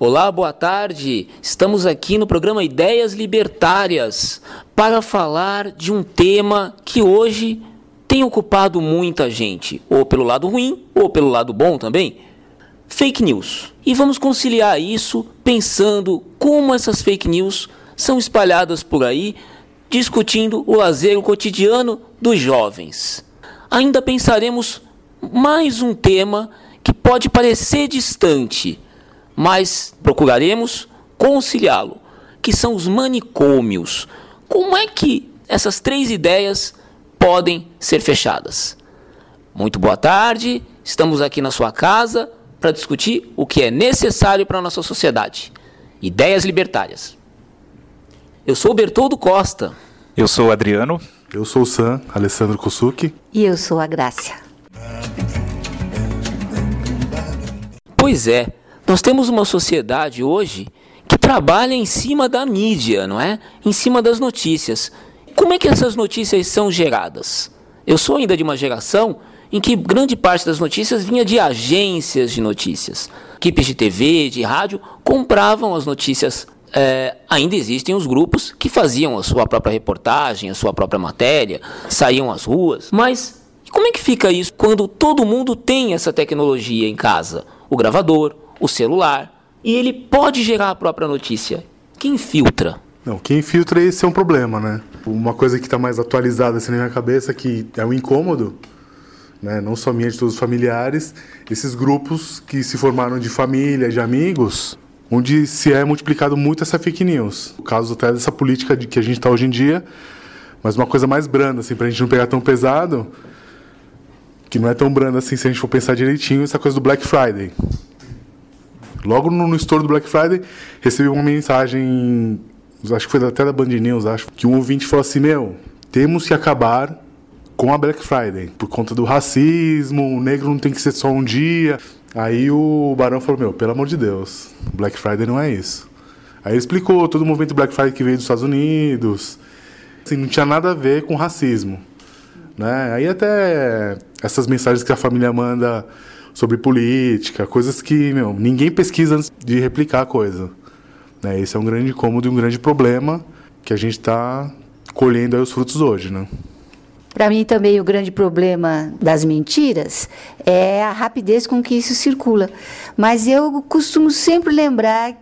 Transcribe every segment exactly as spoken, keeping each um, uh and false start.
Olá, boa tarde. Estamos aqui no programa Ideias Libertárias para falar de um tema que hoje tem ocupado muita gente, ou pelo lado ruim, ou pelo lado bom também. Fake news. E vamos conciliar isso pensando como essas fake news são espalhadas por aí, discutindo o lazer, o cotidiano dos jovens. Ainda pensaremos mais um tema que pode parecer distante, mas procuraremos conciliá-lo, que são os manicômios. Como é que essas três ideias podem ser fechadas? Muito boa tarde, estamos aqui na sua casa para discutir o que é necessário para a nossa sociedade. Ideias libertárias. Eu sou o Bertoldo Costa. Eu sou o Adriano. Eu sou o Sam, Alessandro Kosuki. E eu sou a Grácia. Pois é, nós temos uma sociedade hoje que trabalha em cima da mídia, não é? Em cima das notícias. Como é que essas notícias são geradas? Eu sou ainda de uma geração em que grande parte das notícias vinha de agências de notícias. Equipes de T V, de rádio, compravam as notícias. É, ainda existem os grupos que faziam a sua própria reportagem, a sua própria matéria, saíam às ruas. Mas como é que fica isso quando todo mundo tem essa tecnologia em casa? O gravador, o celular, e ele pode gerar a própria notícia. Quem filtra? Não, quem filtra, esse é um problema, né? Uma coisa que está mais atualizada assim na minha cabeça, que é um incômodo, né? Não só minha, de todos os familiares, esses grupos que se formaram de família, de amigos, onde se é multiplicado muito essa fake news. O caso até dessa política de que a gente está hoje em dia, mas uma coisa mais branda, assim, para a gente não pegar tão pesado, que não é tão branda assim se a gente for pensar direitinho, essa coisa do Black Friday. Logo no, no estouro do Black Friday, recebi uma mensagem, acho que foi até da Band News, acho, que um ouvinte falou assim, meu, temos que acabar com a Black Friday, por conta do racismo, o negro não tem que ser só um dia. Aí o Barão falou, meu, pelo amor de Deus, Black Friday não é isso. Aí ele explicou todo o movimento Black Friday que veio dos Estados Unidos, assim, não tinha nada a ver com racismo, né? Aí até essas mensagens que a família manda sobre política, coisas que, meu, ninguém pesquisa antes de replicar a coisa, né? Esse é um grande incômodo e um grande problema que a gente está colhendo aí os frutos hoje, né? Para mim também o grande problema das mentiras é a rapidez com que isso circula. Mas eu costumo sempre lembrar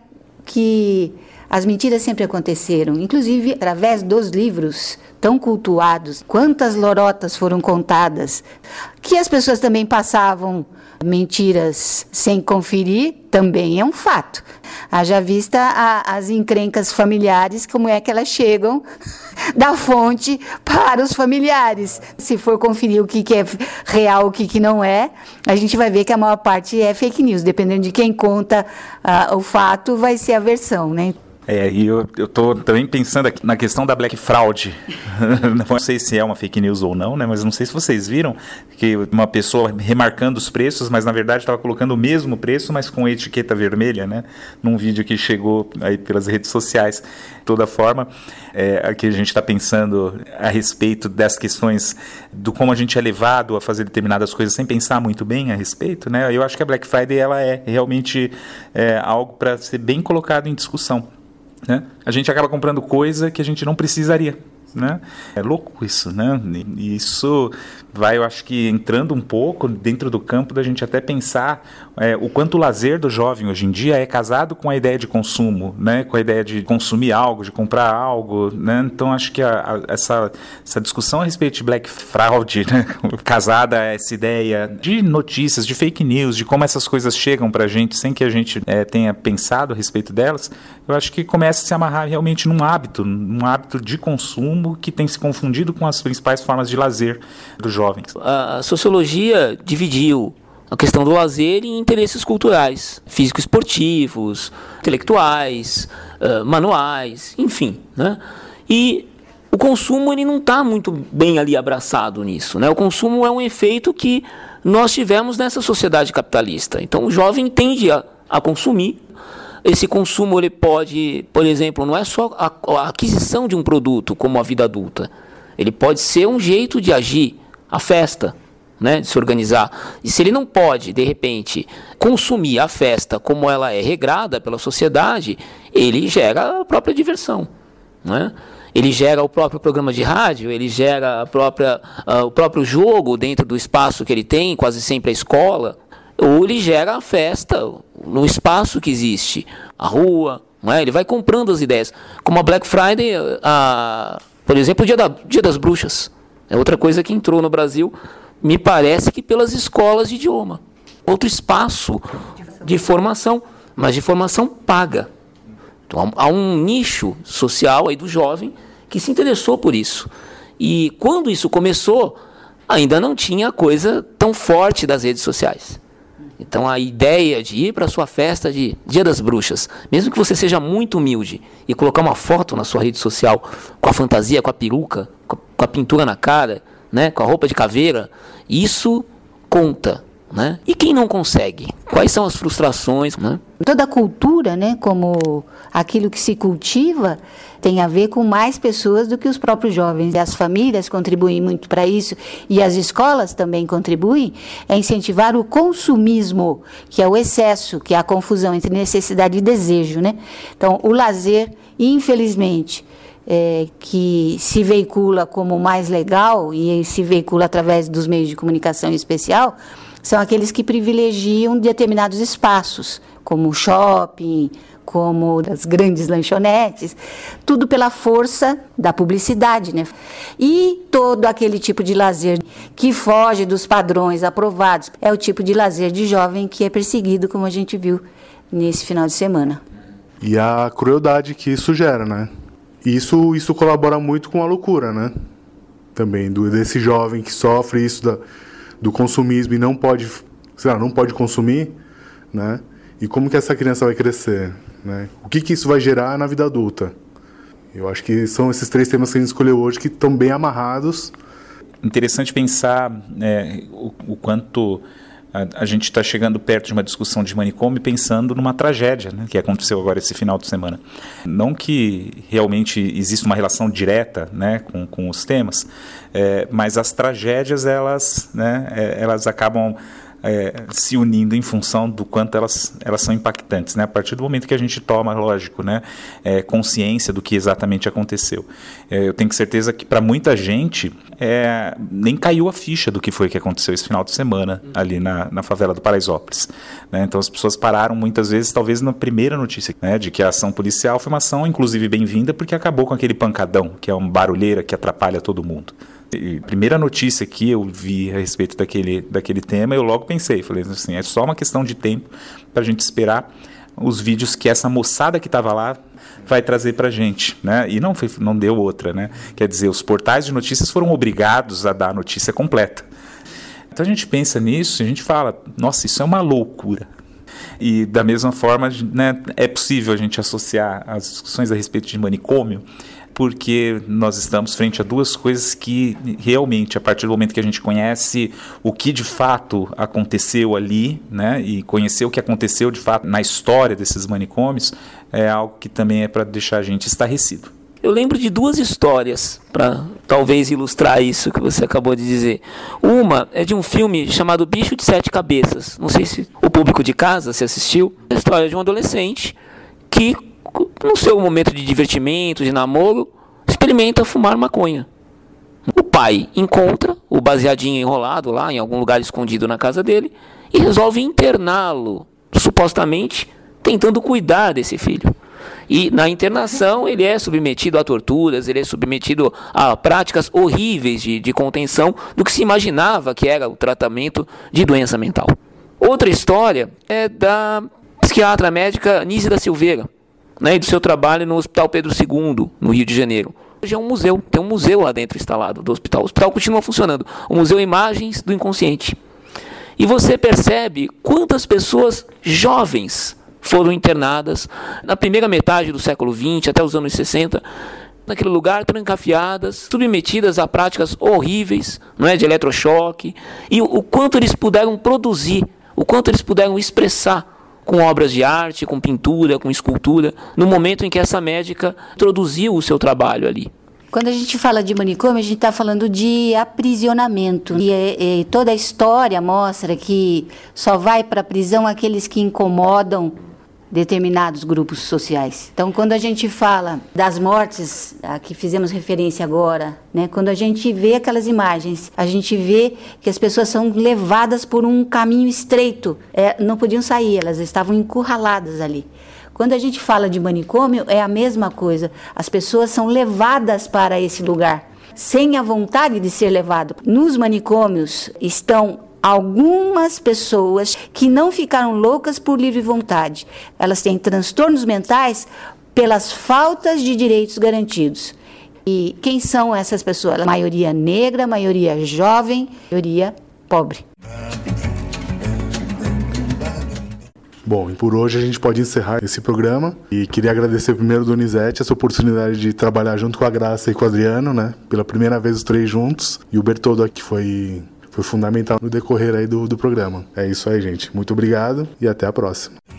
que as mentiras sempre aconteceram, inclusive através dos livros tão cultuados. Quantas lorotas foram contadas, que as pessoas também passavam mentiras sem conferir, também é um fato. Haja vista a, as encrencas familiares, como é que elas chegam da fonte para os familiares. Se for conferir o que, que é real, o que, que não é, a gente vai ver que a maior parte é fake news. Dependendo de quem conta uh, o fato, vai ser a versão, né? É, e eu, eu tô também pensando aqui na questão da Black Fraud. Não sei se é uma fake news ou não, né? Mas não sei se vocês viram que uma pessoa remarcando os preços, mas na verdade estava colocando o mesmo preço, mas com etiqueta vermelha, né? Num vídeo que chegou aí pelas redes sociais. De toda forma, é, aqui a gente está pensando a respeito das questões do como a gente é levado a fazer determinadas coisas sem pensar muito bem a respeito, né? Eu acho que a Black Friday ela é realmente é, algo para ser bem colocado em discussão. Né? A gente acaba comprando coisa que a gente não precisaria, né? É louco isso, né? E isso vai, eu acho que entrando um pouco dentro do campo da gente até pensar é, o quanto o lazer do jovem hoje em dia é casado com a ideia de consumo, né? Com a ideia de consumir algo, de comprar algo, né? Então acho que a, a, essa, essa discussão a respeito de Black Fraud, né? Casada a essa ideia de notícias, de fake news, de como essas coisas chegam pra gente sem que a gente é, tenha pensado a respeito delas, eu acho que começa a se amarrar realmente num hábito, num hábito de consumo que tem se confundido com as principais formas de lazer dos jovens. A sociologia dividiu a questão do lazer em interesses culturais, físico-esportivos, intelectuais, uh, manuais, enfim, né? E o consumo ele não está muito bem ali abraçado nisso, né? O consumo é um efeito que nós tivemos nessa sociedade capitalista. Então o jovem tende a, a consumir. Esse consumo ele pode, por exemplo, não é só a, a aquisição de um produto como a vida adulta. Ele pode ser um jeito de agir, a festa, né, de se organizar. E se ele não pode, de repente, consumir a festa como ela é regrada pela sociedade, ele gera a própria diversão, né? Ele gera o próprio programa de rádio, ele gera a própria, uh, o próprio jogo dentro do espaço que ele tem, quase sempre a escola, ou ele gera a festa no espaço que existe, a rua, não é? Ele vai comprando as ideias. Como a Black Friday, a, por exemplo, o Dia, da, Dia das Bruxas, é outra coisa que entrou no Brasil, me parece que pelas escolas de idioma. Outro espaço de formação, mas de formação paga. Então, há um nicho social aí do jovem que se interessou por isso. E quando isso começou, ainda não tinha a coisa tão forte das redes sociais. Então a ideia de ir para a sua festa de Dia das Bruxas, mesmo que você seja muito humilde, e colocar uma foto na sua rede social com a fantasia, com a peruca, com a pintura na cara, né, com a roupa de caveira, isso conta. Né? E quem não consegue? Quais são as frustrações? Né? Toda a cultura, né, como aquilo que se cultiva, tem a ver com mais pessoas do que os próprios jovens. E as famílias contribuem muito para isso, e as escolas também contribuem, é incentivar o consumismo, que é o excesso, que é a confusão entre necessidade e desejo. Né? Então, o lazer, infelizmente, é, que se veicula como mais legal, e se veicula através dos meios de comunicação em especial, são aqueles que privilegiam determinados espaços, como o shopping, como as grandes lanchonetes, tudo pela força da publicidade, né? E todo aquele tipo de lazer que foge dos padrões aprovados é o tipo de lazer de jovem que é perseguido, como a gente viu nesse final de semana. E a crueldade que isso gera, né? Isso, isso colabora muito com a loucura, né? Também, do, desse jovem que sofre isso da... do consumismo e não pode, sei lá, não pode consumir, né? E como que essa criança vai crescer, né? O que que isso vai gerar na vida adulta? Eu acho que são esses três temas que a gente escolheu hoje que estão bem amarrados. Interessante pensar é, o, o quanto a, a gente está chegando perto de uma discussão de manicômio pensando numa tragédia, né, que aconteceu agora esse final de semana. Não que realmente exista uma relação direta, né, com, com os temas, é, mas as tragédias elas, né, é, elas acabam é, se unindo em função do quanto elas, elas são impactantes, né, a partir do momento que a gente toma, lógico, né, é, consciência do que exatamente aconteceu. É, eu tenho certeza que para muita gente é, nem caiu a ficha do que foi que aconteceu esse final de semana ali na, na favela do Paraisópolis, né? Então as pessoas pararam muitas vezes, talvez na primeira notícia, né, de que a ação policial foi uma ação inclusive bem-vinda porque acabou com aquele pancadão, que é uma barulheira que atrapalha todo mundo. E primeira notícia que eu vi a respeito daquele, daquele tema, eu logo pensei, falei assim, é só uma questão de tempo para a gente esperar os vídeos que essa moçada que estava lá vai trazer para a gente, né? E não, foi, não deu outra, né? Quer dizer, os portais de notícias foram obrigados a dar a notícia completa. Então a gente pensa nisso, a gente fala, nossa, isso é uma loucura. E da mesma forma, né, é possível a gente associar as discussões a respeito de manicômio, porque nós estamos frente a duas coisas que realmente, a partir do momento que a gente conhece o que de fato aconteceu ali, né, e conhecer o que aconteceu de fato na história desses manicômios, é algo que também é para deixar a gente estarrecido. Eu lembro de duas histórias para talvez ilustrar isso que você acabou de dizer. Uma é de um filme chamado Bicho de Sete Cabeças. Não sei se o público de casa se assistiu. É a história de um adolescente que, no seu momento de divertimento, de namoro, experimenta fumar maconha. O pai encontra o baseadinho enrolado lá em algum lugar escondido na casa dele e resolve interná-lo, supostamente tentando cuidar desse filho. E na internação ele é submetido a torturas, ele é submetido a práticas horríveis de, de contenção do que se imaginava que era o tratamento de doença mental. Outra história é da psiquiatra médica Nízia da Silveira, né, e do seu trabalho no Hospital Pedro segundo, no Rio de Janeiro. Hoje é um museu, tem um museu lá dentro instalado do hospital. O hospital continua funcionando, o Museu Imagens do Inconsciente. E você percebe quantas pessoas jovens foram internadas na primeira metade do século vinte, até os anos sessenta, naquele lugar, trancafiadas, submetidas a práticas horríveis, não é, de eletrochoque, e o, o quanto eles puderam produzir, o quanto eles puderam expressar com obras de arte, com pintura, com escultura, no momento em que essa médica introduziu o seu trabalho ali. Quando a gente fala de manicômio, a gente está falando de aprisionamento. E, e toda a história mostra que só vai para a prisão aqueles que incomodam determinados grupos sociais. Então, quando a gente fala das mortes, a que fizemos referência agora, né, quando a gente vê aquelas imagens, a gente vê que as pessoas são levadas por um caminho estreito, é, não podiam sair, elas estavam encurraladas ali. Quando a gente fala de manicômio, é a mesma coisa. As pessoas são levadas para esse lugar, sem a vontade de ser levado. Nos manicômios estão algumas pessoas que não ficaram loucas por livre vontade. Elas têm transtornos mentais pelas faltas de direitos garantidos. E quem são essas pessoas? A maioria negra, a maioria jovem, a maioria pobre. Bom, e por hoje a gente pode encerrar esse programa. E queria agradecer primeiro, Donizete, essa oportunidade de trabalhar junto com a Graça e com o Adriano, né? Pela primeira vez os três juntos. E o Bertoldo aqui foi... foi fundamental no decorrer aí do, do programa. É isso aí, gente. Muito obrigado e até a próxima.